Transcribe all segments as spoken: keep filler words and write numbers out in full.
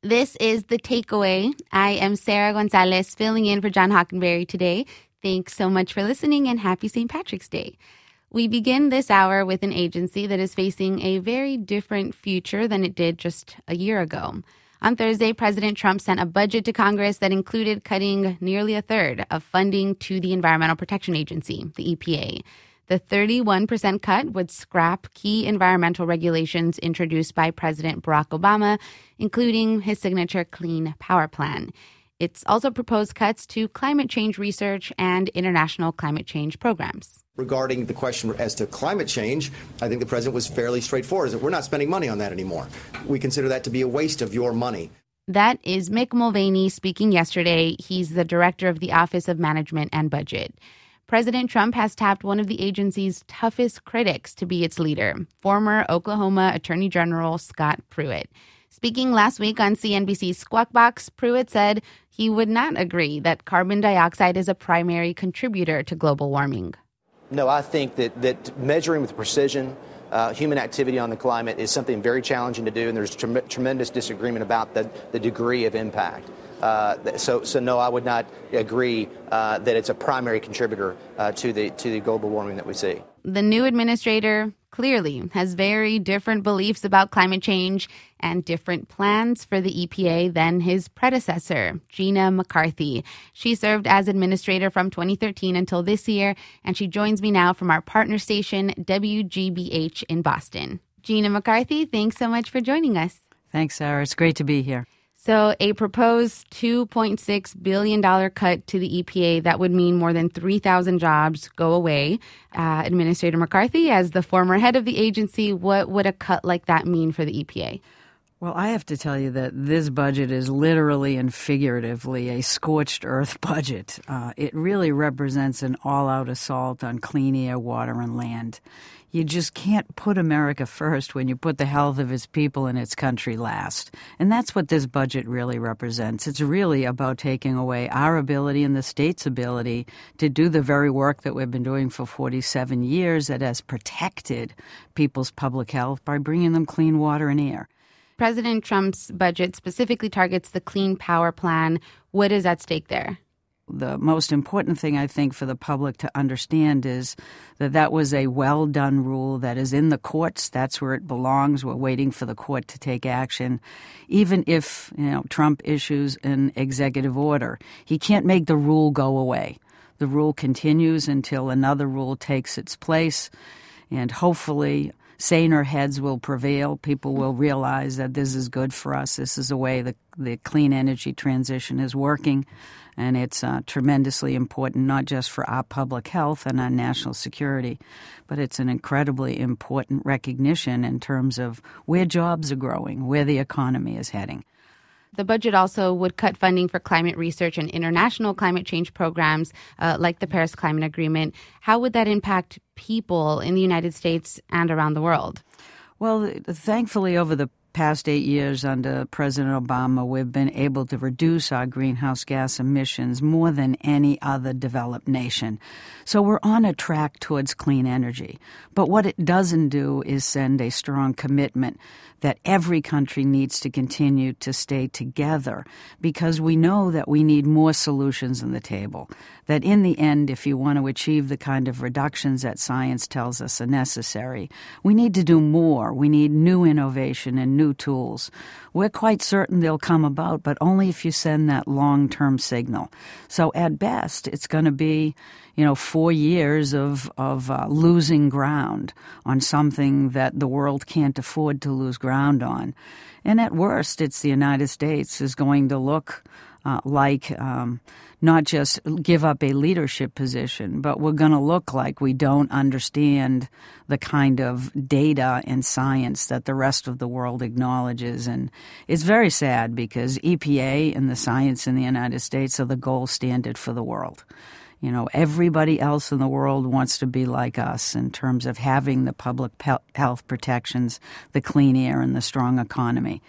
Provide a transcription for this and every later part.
This is The Takeaway. I am Sarah Gonzalez, filling in for John Hockenberry today. Thanks so much for listening, and happy Saint Patrick's Day. We begin this hour with an agency that is facing a very different future than it did just a year ago. On Thursday, President Trump sent a budget to Congress that included cutting nearly a third of funding to the Environmental Protection Agency, the E P A. The thirty-one percent cut would scrap key environmental regulations introduced by President Barack Obama, including his signature Clean Power Plan. It's also proposed cuts to climate change research and international climate change programs. Regarding the question as to climate change, I think the president was fairly straightforward. That we're not spending money on that anymore. We consider that to be a waste of your money. That is Mick Mulvaney speaking yesterday. He's the director of the Office of Management and Budget. President Trump has tapped one of the agency's toughest critics to be its leader, former Oklahoma Attorney General Scott Pruitt. Speaking last week on C N B C's Squawk Box, Pruitt said he would not agree that carbon dioxide is a primary contributor to global warming. No, I think that, that measuring with precision uh, human activity on the climate is something very challenging to do, and there's tre- tremendous disagreement about the, the degree of impact. Uh, so, so no, I would not agree uh, that it's a primary contributor uh, to the to the global warming that we see. The new administrator clearly has very different beliefs about climate change and different plans for the E P A than his predecessor, Gina McCarthy. She served as administrator from twenty thirteen until this year, and she joins me now from our partner station, W G B H in Boston. Gina McCarthy, thanks so much for joining us. Thanks, Sarah. It's great to be here. So a proposed two point six billion dollars cut to the E P A, that would mean more than three thousand jobs go away. Uh, Administrator McCarthy, as the former head of the agency, what would a cut like that mean for the E P A? Well, I have to tell you that this budget is literally and figuratively a scorched earth budget. Uh, it really represents an all-out assault on clean air, water, and land. You just can't put America first when you put the health of its people and its country last. And that's what this budget really represents. It's really about taking away our ability and the state's ability to do the very work that we've been doing for forty-seven years that has protected people's public health by bringing them clean water and air. President Trump's budget specifically targets the Clean Power Plan. What is at stake there? The most important thing, I think, for the public to understand is that that was a well-done rule that is in the courts. That's where it belongs. We're waiting for the court to take action. Even if, you know, Trump issues an executive order, he can't make the rule go away. The rule continues until another rule takes its place, and hopefully saner heads will prevail. People will realize that this is good for us. This is the way the, the clean energy transition is working. And it's uh, tremendously important, not just for our public health and our national security, but it's an incredibly important recognition in terms of where jobs are growing, where the economy is heading. The budget also would cut funding for climate research and international climate change programs uh, like the Paris Climate Agreement. How would that impact people in the United States and around the world? Well, thankfully, over the past eight years under President Obama, we've been able to reduce our greenhouse gas emissions more than any other developed nation. So we're on a track towards clean energy. But what it doesn't do is send a strong commitment that every country needs to continue to stay together, because we know that we need more solutions on the table, that in the end, if you want to achieve the kind of reductions that science tells us are necessary, we need to do more. We need new innovation and new tools. We're quite certain they'll come about, but only if you send that long-term signal. So at best, it's going to be, you know, four years of, of uh, losing ground on something that the world can't afford to lose ground on. And at worst, it's the United States is going to look uh, like um, not just give up a leadership position, but we're going to look like we don't understand the kind of data and science that the rest of the world acknowledges. And it's very sad because E P A and the science in the United States are the gold standard for the world. You know, everybody else in the world wants to be like us in terms of having the public health protections, the clean air, and the strong economy.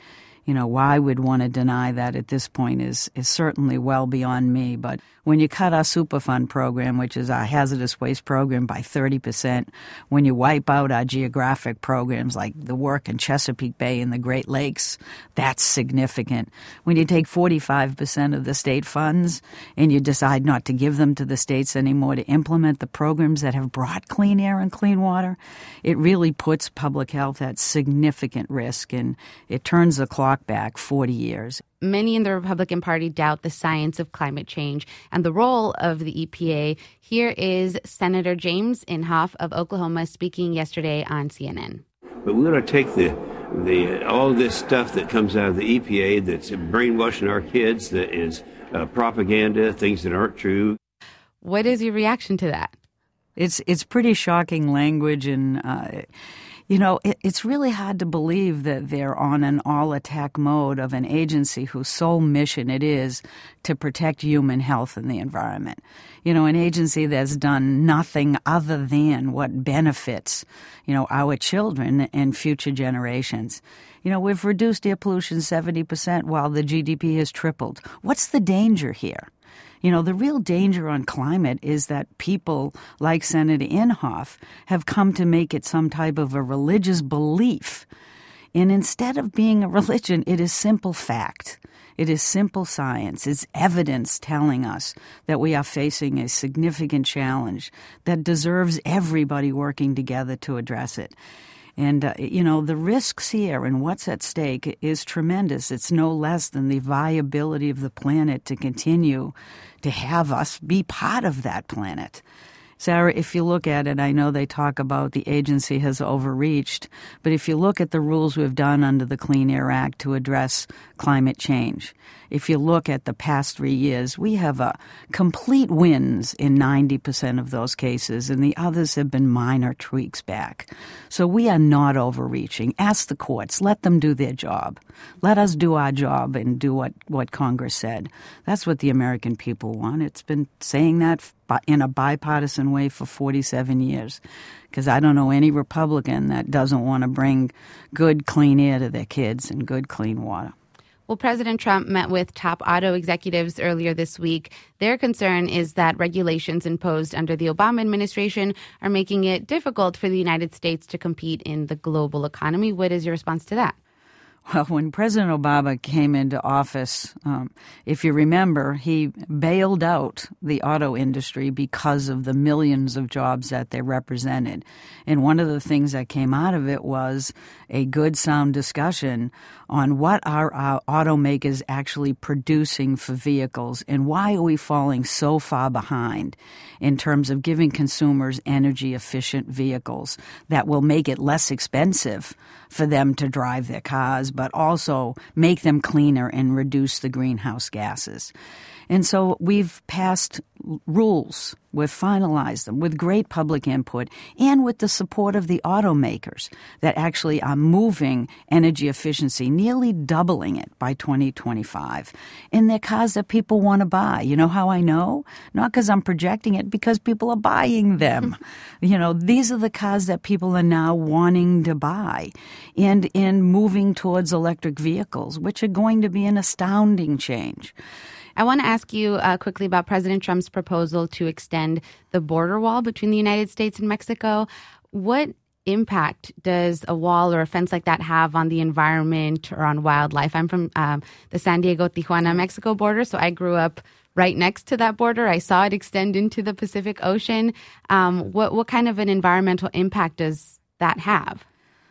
you know, why we'd want to deny that at this point is is certainly well beyond me. But when you cut our Superfund program, which is our hazardous waste program, by thirty percent, when you wipe out our geographic programs like the work in Chesapeake Bay and the Great Lakes, that's significant. When you take forty-five percent of the state funds and you decide not to give them to the states anymore to implement the programs that have brought clean air and clean water, it really puts public health at significant risk, and it turns the clock back forty years. Many in the Republican Party doubt the science of climate change and the role of the E P A. Here is Senator James Inhofe of Oklahoma speaking yesterday on C N N. But we're going to take the the all this stuff that comes out of the E P A that's brainwashing our kids, that is uh, propaganda, things that aren't true. What is your reaction to that? It's it's pretty shocking language, and uh, you know, it, it's really hard to believe that they're on an all-attack mode of an agency whose sole mission it is to protect human health and the environment. You know, an agency that's done nothing other than what benefits, you know, our children and future generations. You know, we've reduced air pollution seventy percent while the G D P has tripled. What's the danger here? You know, the real danger on climate is that people like Senator Inhofe have come to make it some type of a religious belief. And instead of being a religion, it is simple fact. It is simple science. It's evidence telling us that we are facing a significant challenge that deserves everybody working together to address it. And, uh, you know, the risks here and what's at stake is tremendous. It's no less than the viability of the planet to continue to have us be part of that planet. Sarah, if you look at it, I know they talk about the agency has overreached, but if you look at the rules we've done under the Clean Air Act to address climate change, if you look at the past three years, we have a complete wins in ninety percent of those cases, and the others have been minor tweaks back. So we are not overreaching. Ask the courts. Let them do their job. Let us do our job and do what, what Congress said. That's what the American people want. It's been saying that in a bipartisan way for forty-seven years, because I don't know any Republican that doesn't want to bring good, clean air to their kids and good, clean water. Well, President Trump met with top auto executives earlier this week. Their concern is that regulations imposed under the Obama administration are making it difficult for the United States to compete in the global economy. What is your response to that? Well, when President Obama came into office, um, if you remember, he bailed out the auto industry because of the millions of jobs that they represented. And one of the things that came out of it was a good, sound discussion on what are our automakers actually producing for vehicles and why are we falling so far behind in terms of giving consumers energy-efficient vehicles that will make it less expensive for them to drive their cars, but also make them cleaner and reduce the greenhouse gases. And so we've passed rules, we've finalized them with great public input and with the support of the automakers that actually are moving energy efficiency, nearly doubling it by twenty twenty-five. And they're cars that people want to buy. You know how I know? Not because I'm projecting it, because people are buying them. You know, these are the cars that people are now wanting to buy and in moving towards electric vehicles, which are going to be an astounding change. I want to ask you uh, quickly about President Trump's proposal to extend the border wall between the United States and Mexico. What impact does a wall or a fence like that have on the environment or on wildlife? I'm from um, the San Diego-Tijuana, Mexico border, so I grew up right next to that border. I saw it extend into the Pacific Ocean. Um, what, what kind of an environmental impact does that have?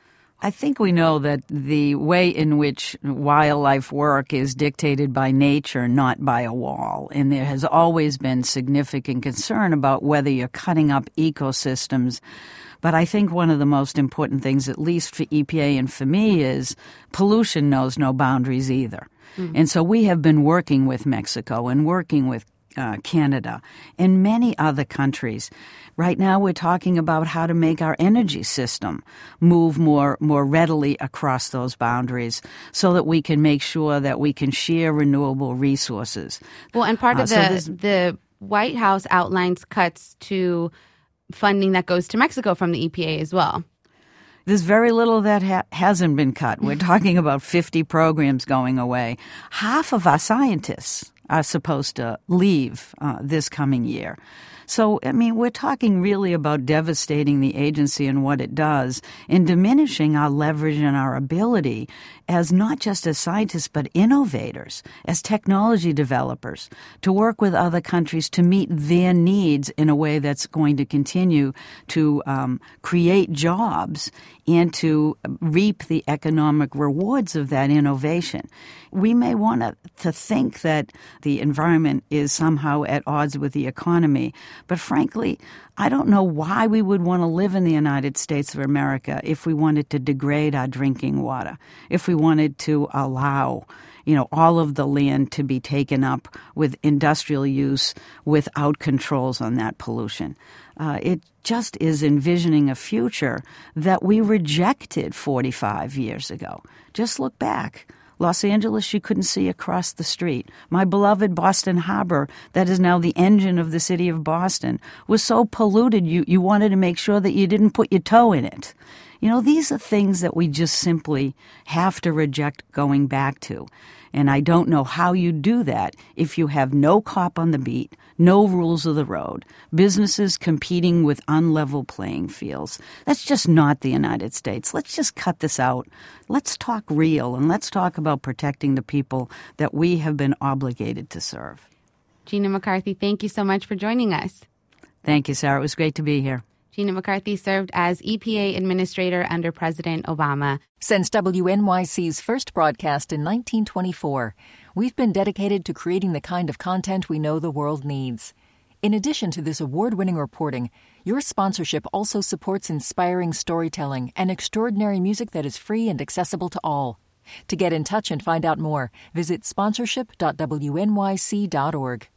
I think we know that the way in which wildlife work is dictated by nature, not by a wall. And there has always been significant concern about whether you're cutting up ecosystems. But I think one of the most important things, at least for E P A and for me, is pollution knows no boundaries either. Mm-hmm. And so we have been working with Mexico and working with Uh, Canada, and many other countries. Right now we're talking about how to make our energy system move more more readily across those boundaries so that we can make sure that we can share renewable resources. Well, and part uh, of the so the White House outlines cuts to funding that goes to Mexico from the E P A as well. there's very little that ha- hasn't been cut. We're talking about fifty programs going away. Half of our scientists are supposed to leave uh, this coming year. So, I mean, we're talking really about devastating the agency and what it does and diminishing our leverage and our ability as not just as scientists, but innovators, as technology developers, to work with other countries to meet their needs in a way that's going to continue to um, create jobs and to reap the economic rewards of that innovation. We may want to, to think that the environment is somehow at odds with the economy, but frankly, I don't know why we would want to live in the United States of America if we wanted to degrade our drinking water, if we wanted to allow, you know, all of the land to be taken up with industrial use without controls on that pollution. Uh, it just is envisioning a future that we rejected forty-five years ago. Just look back. Los Angeles, you couldn't see across the street. My beloved Boston Harbor, that is now the engine of the city of Boston, was so polluted you, you wanted to make sure that you didn't put your toe in it. You know, these are things that we just simply have to reject going back to. And I don't know how you do that if you have no cop on the beat, no rules of the road, businesses competing with unlevel playing fields. That's just not the United States. Let's just cut this out. Let's talk real, and let's talk about protecting the people that we have been obligated to serve. Gina McCarthy, thank you so much for joining us. Thank you, Sarah. It was great to be here. Gina McCarthy served as E P A Administrator under President Obama. Since W N Y C's first broadcast in nineteen twenty-four, we've been dedicated to creating the kind of content we know the world needs. In addition to this award-winning reporting, your sponsorship also supports inspiring storytelling and extraordinary music that is free and accessible to all. To get in touch and find out more, visit sponsorship dot w n y c dot org.